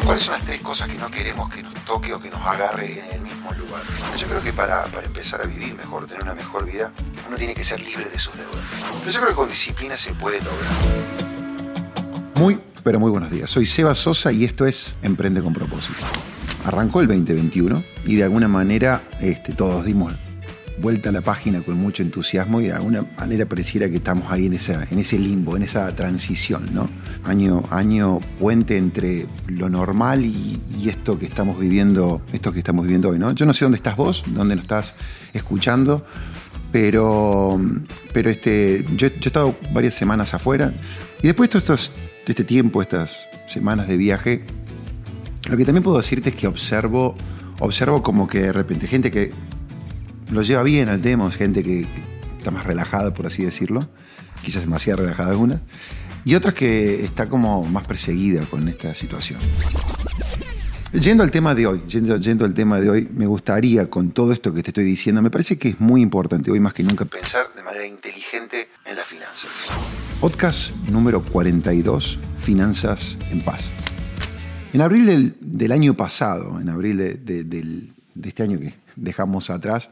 ¿Cuáles son las tres cosas que no queremos que nos toque o que nos agarre en el mismo lugar? Yo creo que para empezar a vivir mejor, tener una mejor vida, uno tiene que ser libre de sus deudas. Pero yo creo que con disciplina se puede lograr. Muy, pero muy buenos días. Soy Seba Sosa y esto es Emprende con Propósito. Arrancó el 2021 y de alguna manera todos dimos vuelta a la página con mucho entusiasmo y de alguna manera pareciera que estamos ahí en ese limbo, en esa transición, ¿no? Año puente entre lo normal y esto que estamos viviendo hoy, ¿no? Yo no sé dónde estás vos, dónde nos estás escuchando, pero yo he estado varias semanas afuera y después de este tiempo, estas semanas de viaje, lo que también puedo decirte es que observo como que de repente gente que lo lleva bien al tema, gente que está más relajada, por así decirlo, quizás demasiado relajada algunas, y otras que está como más perseguida con esta situación. Yendo al tema de hoy, me gustaría, con todo esto que te estoy diciendo, me parece que es muy importante hoy más que nunca pensar de manera inteligente en las finanzas. Podcast número 42, Finanzas en Paz. En abril del año pasado, en abril de este año que dejamos atrás,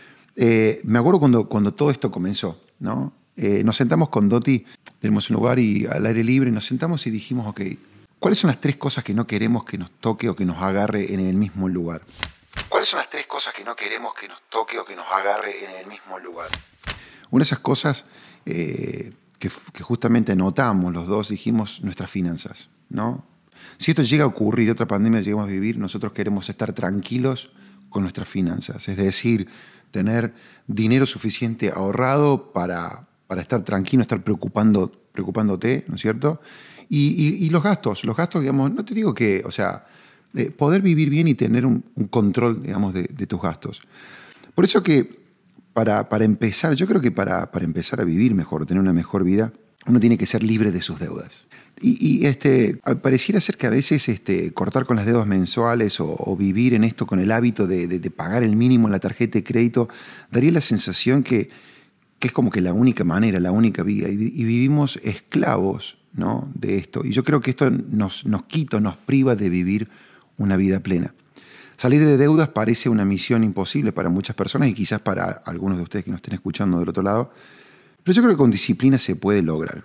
me acuerdo cuando todo esto comenzó, ¿no? Nos sentamos con Doti, tenemos un lugar y al aire libre, nos sentamos y dijimos, ok, ¿cuáles son las tres cosas que no queremos que nos toque o que nos agarre en el mismo lugar? ¿Cuáles son las tres cosas que no queremos que nos toque o que nos agarre en el mismo lugar? Una de esas cosas que justamente notamos los dos, dijimos nuestras finanzas, ¿no? Si esto llega a ocurrir, otra pandemia llegamos a vivir, nosotros queremos estar tranquilos con nuestras finanzas, es decir, tener dinero suficiente ahorrado para estar tranquilo, estar preocupándote, ¿no es cierto? Y los gastos, digamos, no te digo que, o sea, poder vivir bien y tener un control, digamos, de tus gastos. Por eso que para empezar, yo creo que para empezar a vivir mejor, tener una mejor vida, uno tiene que ser libre de sus deudas. Y pareciera ser que a veces cortar con las deudas mensuales o vivir en esto con el hábito de pagar el mínimo en la tarjeta de crédito daría la sensación que es como que la única manera, la única vía, y vivimos esclavos, ¿no?, de esto. Y yo creo que esto nos priva de vivir una vida plena. Salir de deudas parece una misión imposible para muchas personas y quizás para algunos de ustedes que nos estén escuchando del otro lado, pero yo creo que con disciplina se puede lograr.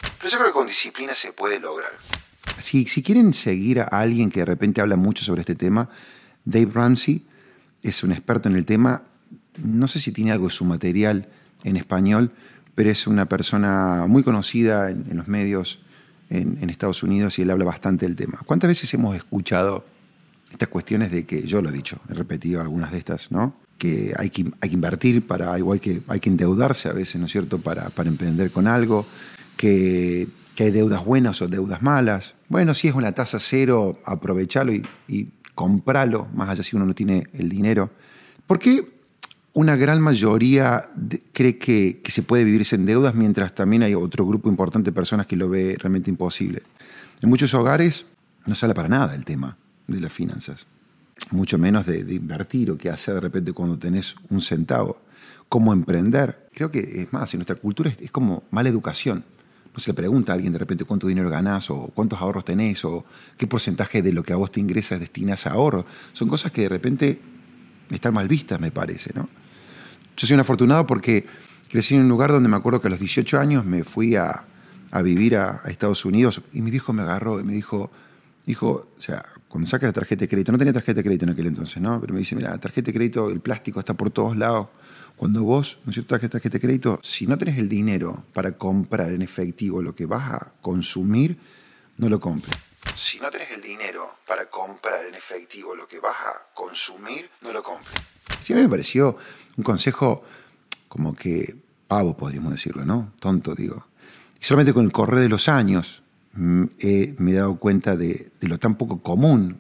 Si quieren seguir a alguien que de repente habla mucho sobre este tema, Dave Ramsey es un experto en el tema. No sé si tiene algo de su material en español, pero es una persona muy conocida en los medios en Estados Unidos y él habla bastante del tema. ¿Cuántas veces hemos escuchado estas cuestiones de que, yo lo he dicho, he repetido algunas de estas, ¿no?, que hay que invertir hay que endeudarse a veces, ¿no es cierto?, para emprender con algo, que hay deudas buenas o deudas malas. Bueno, si es una tasa cero, aprovechalo y compralo, más allá si uno no tiene el dinero. ¿Por qué una gran mayoría cree que se puede vivir sin deudas mientras también hay otro grupo importante de personas que lo ve realmente imposible? En muchos hogares no se habla para nada el tema de las finanzas, mucho menos de invertir o qué hacer de repente cuando tenés un centavo. Cómo emprender. Creo que es más, en nuestra cultura es como mala educación. No se le pregunta a alguien de repente cuánto dinero ganás o cuántos ahorros tenés o qué porcentaje de lo que a vos te ingresas destinas a ahorro. Son cosas que de repente están mal vistas, me parece, ¿no? Yo soy un afortunado porque crecí en un lugar donde me acuerdo que a los 18 años me fui a vivir a Estados Unidos y mi viejo me agarró y me dijo, hijo, o sea, cuando saques la tarjeta de crédito, no tenía tarjeta de crédito en aquel entonces, ¿no? Pero me dice, mira, la tarjeta de crédito, el plástico está por todos lados. Cuando vos, ¿no es cierto?, tarjeta de crédito, si no tenés el dinero para comprar en efectivo lo que vas a consumir, no lo compres. Si no tenés el dinero para comprar en efectivo lo que vas a consumir, no lo compres. Sí, a mí me pareció un consejo como que pavo, podríamos decirlo, ¿no? Tonto, digo. Y solamente con el correr de los años me he dado cuenta de lo tan poco común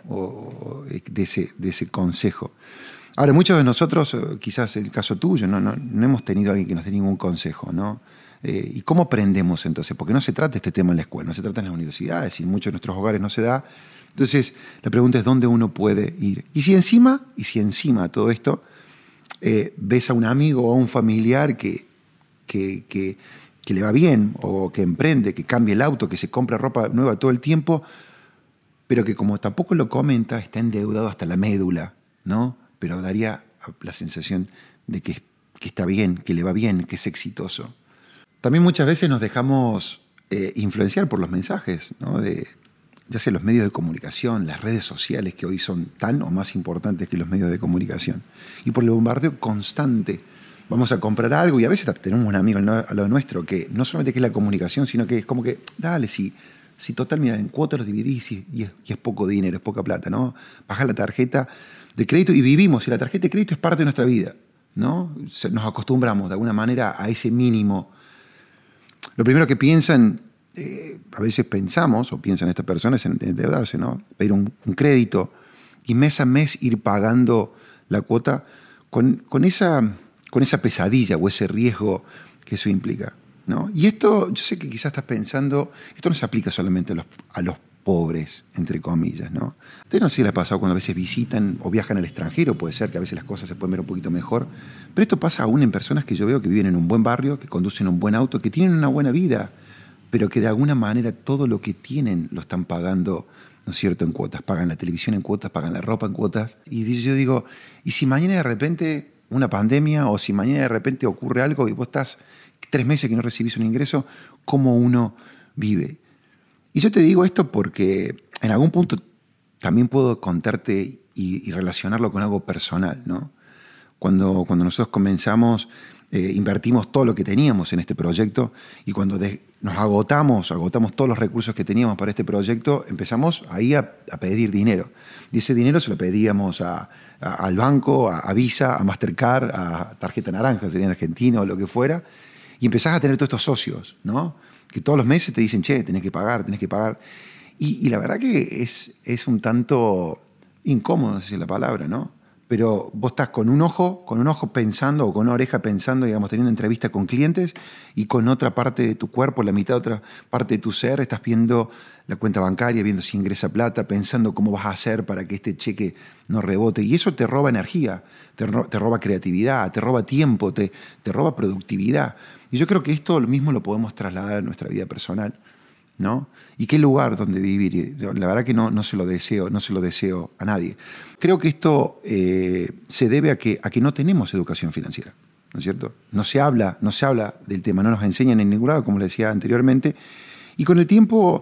de ese consejo. Ahora, muchos de nosotros, quizás el caso tuyo, no hemos tenido a alguien que nos dé ningún consejo, ¿no? ¿Y cómo aprendemos entonces? Porque no se trata este tema en la escuela, no se trata en las universidades, y en muchos de nuestros hogares no se da. Entonces, la pregunta es dónde uno puede ir. Y si encima de todo esto ves a un amigo o a un familiar que le va bien, o que emprende, que cambia el auto, que se compra ropa nueva todo el tiempo, pero que como tampoco lo comenta, está endeudado hasta la médula, ¿no? Pero daría la sensación de que está bien, que le va bien, que es exitoso. También muchas veces nos dejamos influenciar por los mensajes, ¿no? Ya sea los medios de comunicación, las redes sociales, que hoy son tan o más importantes que los medios de comunicación, y por el bombardeo constante. Vamos a comprar algo y a veces tenemos un amigo al lado nuestro que no solamente que es la comunicación, sino que es como que, dale, si total, mira, en cuotas los dividís y es poco dinero, es poca plata, ¿no? Baja la tarjeta de crédito y vivimos, y la tarjeta de crédito es parte de nuestra vida, ¿no? Nos acostumbramos de alguna manera a ese mínimo. Lo primero que piensan, a veces pensamos, o piensan estas personas, en endeudarse, ¿no? Pedir un crédito y mes a mes ir pagando la cuota con esa pesadilla o ese riesgo que eso implica, ¿no? Y esto, yo sé que quizás estás pensando, esto no se aplica solamente a los pobres, entre comillas, ¿no? Ustedes no sé si les ha pasado cuando a veces visitan o viajan al extranjero, puede ser que a veces las cosas se pueden ver un poquito mejor, pero esto pasa aún en personas que yo veo que viven en un buen barrio, que conducen un buen auto, que tienen una buena vida, pero que de alguna manera todo lo que tienen lo están pagando, ¿no es cierto?, en cuotas. Pagan la televisión en cuotas, pagan la ropa en cuotas. Y yo digo, ¿y si mañana de repente una pandemia o si mañana de repente ocurre algo y vos estás 3 meses que no recibís un ingreso, cómo uno vive? Y yo te digo esto porque en algún punto también puedo contarte y relacionarlo con algo personal, ¿no? Cuando nosotros comenzamos, invertimos todo lo que teníamos en este proyecto y cuando nos agotamos todos los recursos que teníamos para este proyecto, empezamos ahí a pedir dinero. Y ese dinero se lo pedíamos al banco, a Visa, a Mastercard, a Tarjeta Naranja, sería en Argentina o lo que fuera, y empezás a tener todos estos socios, ¿no? Que todos los meses te dicen, che, tenés que pagar. Y la verdad que es un tanto incómodo, no sé si es la palabra, ¿no? Pero vos estás con un ojo pensando, o con una oreja pensando, digamos, teniendo entrevista con clientes, y con otra parte de tu cuerpo, la mitad de otra parte de tu ser, estás viendo la cuenta bancaria, viendo si ingresa plata, pensando cómo vas a hacer para que este cheque no rebote. Y eso te roba energía, te roba creatividad, te roba tiempo, te roba productividad. Y yo creo que esto mismo lo podemos trasladar a nuestra vida personal, ¿no? ¿Y qué lugar donde vivir? La verdad que no se lo deseo a nadie. Creo que esto se debe a que no tenemos educación financiera, ¿no es cierto? No se habla del tema, no nos enseñan en ningún lado, como les decía anteriormente. Y con el tiempo,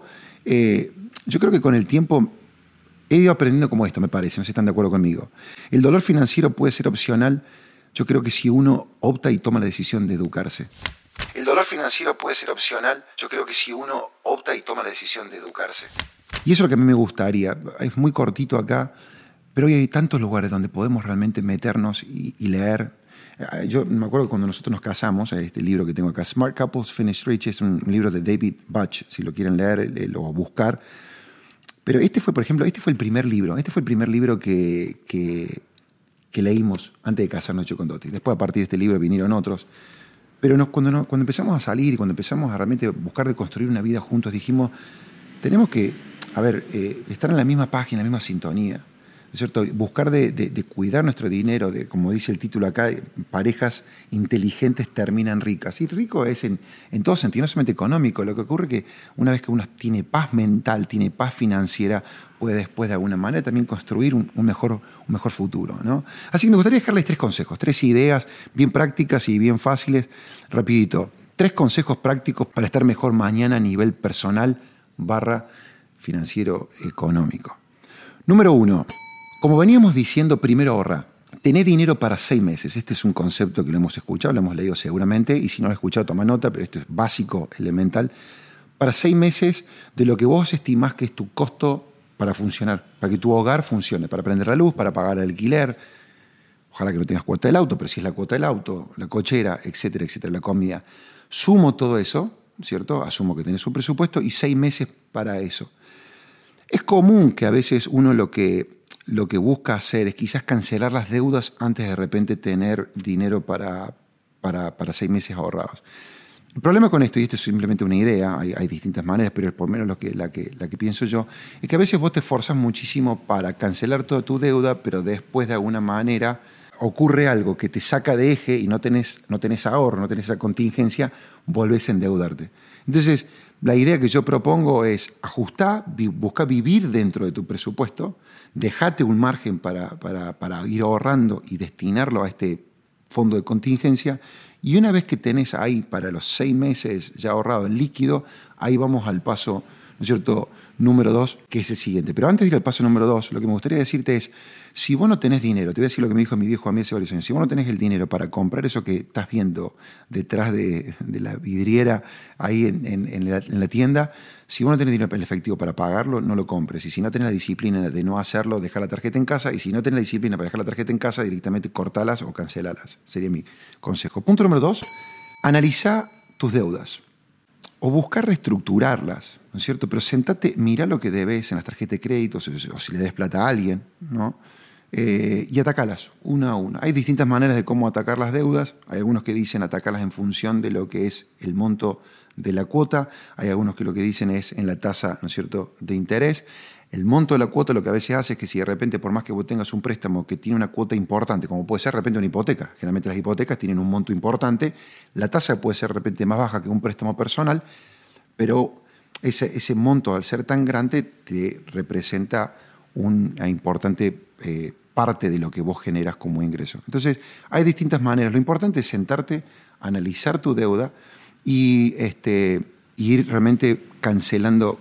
yo creo que con el tiempo he ido aprendiendo como esto, me parece, no sé si están de acuerdo conmigo. El dolor financiero puede ser opcional, yo creo que si uno opta y toma la decisión de educarse. El dolor financiero puede ser opcional, yo creo que si uno opta y toma la decisión de educarse. Y eso es lo que a mí me gustaría. Es muy cortito acá, pero hoy hay tantos lugares donde podemos realmente meternos y leer. Yo me acuerdo cuando nosotros nos casamos, este libro que tengo acá, Smart Couples Finish Rich, es un libro de David Bach, si lo quieren leer o buscar. Pero este fue el primer libro que leímos antes de casarnos yo con Doti. Después, a partir de este libro, vinieron otros. Pero cuando empezamos a salir y cuando empezamos a realmente buscar de construir una vida juntos, dijimos, tenemos que, estar en la misma página, en la misma sintonía, ¿no es cierto? Buscar de cuidar nuestro dinero, como dice el título acá, parejas inteligentes terminan ricas. Y rico es en todo sentido, no solamente económico. Lo que ocurre es que una vez que uno tiene paz mental, tiene paz financiera, puede después de alguna manera también construir un mejor futuro, ¿no? Así que me gustaría dejarles 3 consejos, 3 ideas bien prácticas y bien fáciles, rapidito. 3 consejos prácticos para estar mejor mañana a nivel personal / financiero económico. Número 1. Como veníamos diciendo, primero ahorra. Tené dinero para 6 meses. Este es un concepto que lo hemos escuchado, lo hemos leído seguramente, y si no lo has escuchado, toma nota, pero esto es básico, elemental. Para 6 meses de lo que vos estimás que es tu costo para funcionar, para que tu hogar funcione, para prender la luz, para pagar el alquiler. Ojalá que no tengas cuota del auto, pero si es la cuota del auto, la cochera, etcétera, etcétera, la comida. Sumo todo eso, ¿cierto? Asumo que tenés un presupuesto y 6 meses para eso. Es común que a veces uno lo que busca hacer es quizás cancelar las deudas antes de repente tener dinero para 6 meses ahorrados. El problema con esto, y esto es simplemente una idea, hay distintas maneras, pero es por lo menos la que pienso yo, es que a veces vos te esforzás muchísimo para cancelar toda tu deuda, pero después de alguna manera ocurre algo que te saca de eje y no tenés ahorro, no tenés esa contingencia, volvés a endeudarte. Entonces, La idea que yo propongo es ajustar, buscar vivir dentro de tu presupuesto, dejate un margen para ir ahorrando y destinarlo a este fondo de contingencia, y una vez que tenés ahí para los 6 meses ya ahorrado en líquido, ahí vamos al paso, ¿no es cierto?, número 2, que es el siguiente. Pero antes de ir al paso número 2, lo que me gustaría decirte es, si vos no tenés dinero, te voy a decir lo que me dijo mi viejo a mí hace varios años, si vos no tenés el dinero para comprar eso que estás viendo detrás de la vidriera ahí en la tienda, si vos no tenés dinero en efectivo para pagarlo, no lo compres. Y si no tenés la disciplina de no hacerlo, dejar la tarjeta en casa. Y si no tenés la disciplina para dejar la tarjeta en casa, directamente cortalas o cancelalas. Sería mi consejo. Punto número 2, analiza tus deudas. O buscar reestructurarlas, ¿no es cierto? Pero sentate, mira lo que debes en las tarjetas de crédito, o si le des plata a alguien, ¿no? Y atacalas una a una. Hay distintas maneras de cómo atacar las deudas. Hay algunos que dicen atacarlas en función de lo que es el monto de la cuota. Hay algunos que lo que dicen es en la tasa, ¿no es cierto?, de interés. El monto de la cuota lo que a veces hace es que si de repente, por más que vos tengas un préstamo que tiene una cuota importante, como puede ser de repente una hipoteca, generalmente las hipotecas tienen un monto importante, la tasa puede ser de repente más baja que un préstamo personal, pero ese monto, al ser tan grande, te representa una importante parte de lo que vos generas como ingreso. Entonces, hay distintas maneras. Lo importante es sentarte, analizar tu deuda y ir realmente cancelando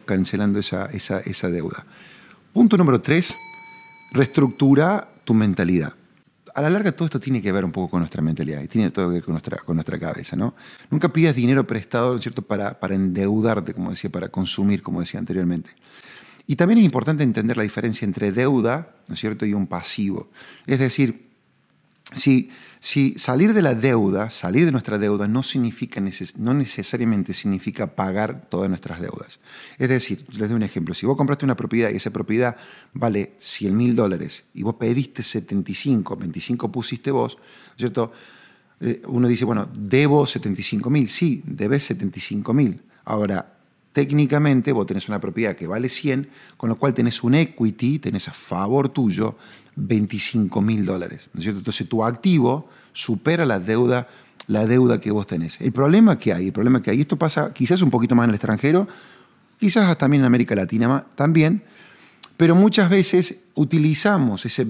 esa deuda. Punto número 3, reestructura tu mentalidad. A la larga todo esto tiene que ver un poco con nuestra mentalidad y tiene todo que ver con nuestra cabeza, ¿no? Nunca pidas dinero prestado, ¿no es cierto?, para endeudarte, como decía, para consumir, como decía anteriormente. Y también es importante entender la diferencia entre deuda, ¿no es cierto?, y un pasivo. Es decir, si salir de la deuda, salir de nuestra deuda no necesariamente significa pagar todas nuestras deudas. Es decir, les doy un ejemplo. Si vos compraste una propiedad y esa propiedad vale $100.000 y vos pediste 75, 25 pusiste vos, ¿cierto? Uno dice, bueno, debo 75.000. Sí, debes 75.000. Ahora, técnicamente vos tenés una propiedad que vale 100, con lo cual tenés un equity, tenés a favor tuyo $25.000, ¿no es cierto? Entonces tu activo supera la deuda que vos tenés. El problema que hay, esto pasa quizás un poquito más en el extranjero, quizás también en América Latina también, pero muchas veces utilizamos esos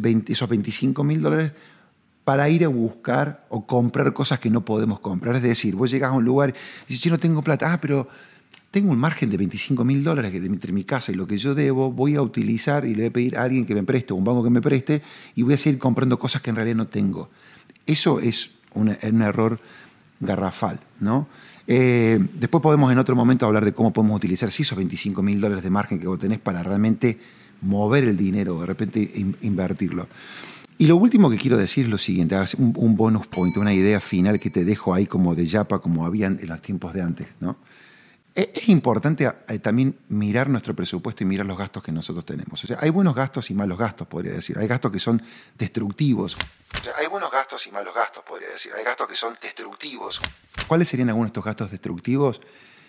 $25.000 para ir a buscar o comprar cosas que no podemos comprar. Es decir, vos llegás a un lugar y dices, yo no tengo plata, pero tengo un margen de $25.000 entre mi casa y lo que yo debo, voy a utilizar y le voy a pedir a alguien que me preste, un banco que me preste, y voy a seguir comprando cosas que en realidad no tengo. Eso es un error garrafal, ¿no? Después podemos en otro momento hablar de cómo podemos utilizar esos $25.000 de margen que vos tenés para realmente mover el dinero, de repente invertirlo. Y lo último que quiero decir es lo siguiente, un bonus point, una idea final que te dejo ahí como de yapa, como habían en los tiempos de antes, ¿no? Es importante también mirar nuestro presupuesto y mirar los gastos que nosotros tenemos. O sea, hay buenos gastos y malos gastos, podría decir. Hay gastos que son destructivos. O sea, hay buenos gastos y malos gastos, podría decir. Hay gastos que son destructivos. ¿Cuáles serían algunos de estos gastos destructivos?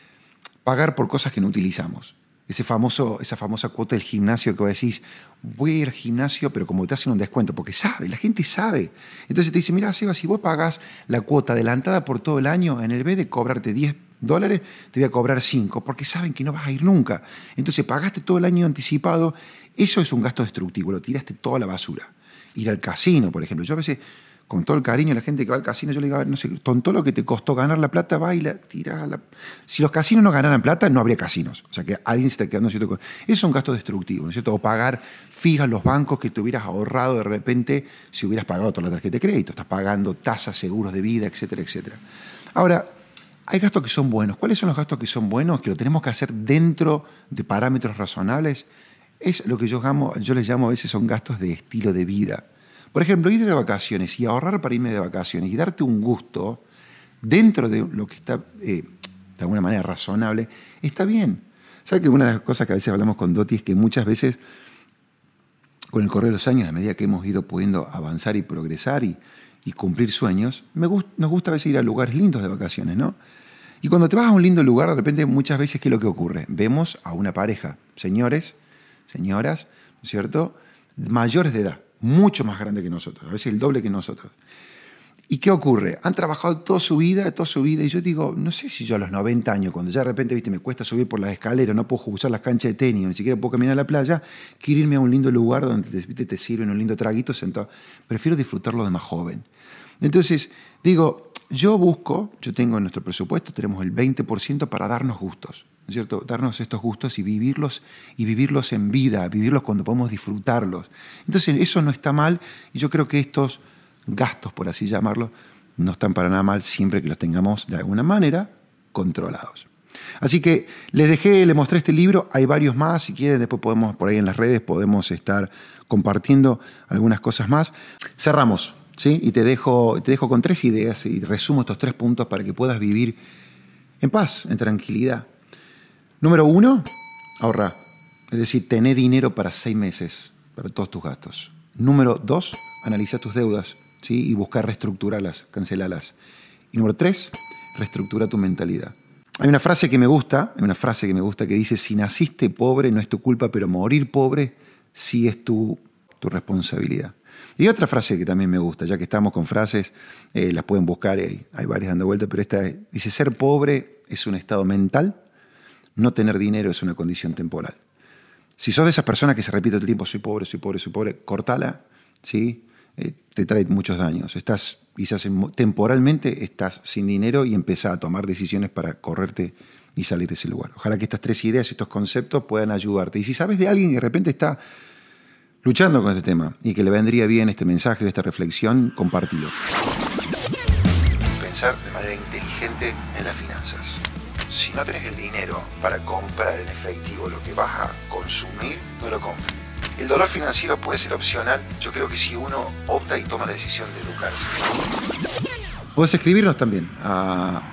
Pagar por cosas que no utilizamos. Esa famosa cuota del gimnasio que vos decís, voy a ir al gimnasio, pero como te hacen un descuento, porque la gente sabe. Entonces te dice, mira, Seba, si vos pagás la cuota adelantada por todo el año, en el vez de cobrarte $10, te voy a cobrar 5, porque saben que no vas a ir nunca. Entonces pagaste todo el año anticipado, eso es un gasto destructivo, lo tiraste toda la basura. Ir al casino, por ejemplo. Yo a veces, con todo el cariño a la gente que va al casino, yo le digo, a ver, no sé, con todo lo que te costó ganar la plata, va y la tirás. Si los casinos no ganaran plata, no habría casinos. O sea, que alguien se está quedando cierto. Eso es un gasto destructivo, ¿no es cierto? O pagar fijas los bancos que te hubieras ahorrado de repente si hubieras pagado toda la tarjeta de crédito. Estás pagando tasas, seguros de vida, etcétera, etcétera. Ahora, hay gastos que son buenos. ¿Cuáles son los gastos que son buenos? Que lo tenemos que hacer dentro de parámetros razonables. Es lo que yo les llamo a veces son gastos de estilo de vida. Por ejemplo, ir de vacaciones y ahorrar para irme de vacaciones y darte un gusto dentro de lo que está, de alguna manera, razonable, está bien. ¿Sabes que una de las cosas que a veces hablamos con Doti es que muchas veces, con el correr de los años, a medida que hemos ido pudiendo avanzar y progresar y cumplir sueños, nos gusta a veces ir a lugares lindos de vacaciones, ¿no? Y cuando te vas a un lindo lugar, de repente muchas veces, ¿qué es lo que ocurre? Vemos a una pareja, señores, señoras, ¿no es cierto?, mayores de edad, mucho más grande que nosotros, a veces el doble que nosotros. ¿Y qué ocurre? Han trabajado toda su vida, y yo digo, no sé si yo a los 90 años, cuando ya de repente, viste, me cuesta subir por las escaleras, no puedo usar las canchas de tenis, ni siquiera puedo caminar a la playa, quiero irme a un lindo lugar donde te sirven un lindo traguito sentado. Prefiero disfrutarlo de más joven. Entonces, digo, yo tengo en nuestro presupuesto, tenemos el 20% para darnos gustos, ¿no es cierto? Darnos estos gustos y vivirlos en vida, vivirlos cuando podemos disfrutarlos. Entonces, eso no está mal, y yo creo que estos gastos, por así llamarlo, no están para nada mal siempre que los tengamos de alguna manera controlados. Así que les mostré este libro, hay varios más, si quieren después podemos, por ahí en las redes, podemos estar compartiendo algunas cosas más. Cerramos, ¿sí? Y te dejo con 3 ideas y resumo estos 3 puntos para que puedas vivir en paz, en tranquilidad. Número 1, ahorra, es decir, tené dinero para 6 meses, para todos tus gastos. Número 2, analiza tus deudas, ¿sí? Y buscar reestructurarlas, cancelarlas. Y número 3, reestructura tu mentalidad. Hay una frase que me gusta que dice, si naciste pobre no es tu culpa, pero morir pobre sí es tu responsabilidad. Y otra frase que también me gusta, ya que estamos con frases, las pueden buscar, hay varias dando vuelta, pero esta dice, ser pobre es un estado mental, no tener dinero es una condición temporal. Si sos de esas personas que se repite todo el tiempo, soy pobre, cortala, ¿sí? Te trae muchos daños. Quizás temporalmente estás sin dinero y empezás a tomar decisiones para correrte y salir de ese lugar. Ojalá que estas 3 ideas, estos conceptos puedan ayudarte. Y si sabes de alguien que de repente está luchando con este tema y que le vendría bien este mensaje, esta reflexión, compártelo. Pensar de manera inteligente en las finanzas. Si no tenés el dinero para comprar en efectivo lo que vas a consumir, no lo compres. El dolor financiero puede ser opcional. Yo creo que si uno opta y toma la decisión de educarse. Puedes escribirnos también a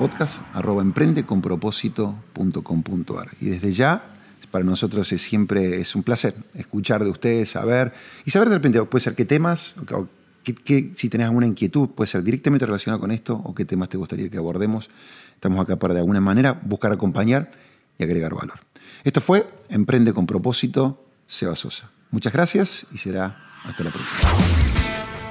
podcast@emprendeconpropósito.com.ar. Y desde ya, para nosotros siempre es un placer escuchar de ustedes, saber de repente, puede ser qué temas, si tenés alguna inquietud, puede ser directamente relacionado con esto o qué temas te gustaría que abordemos. Estamos acá para de alguna manera buscar acompañar y agregar valor. Esto fue Emprende con Propósito, Seba Sosa. Muchas gracias y será hasta la próxima.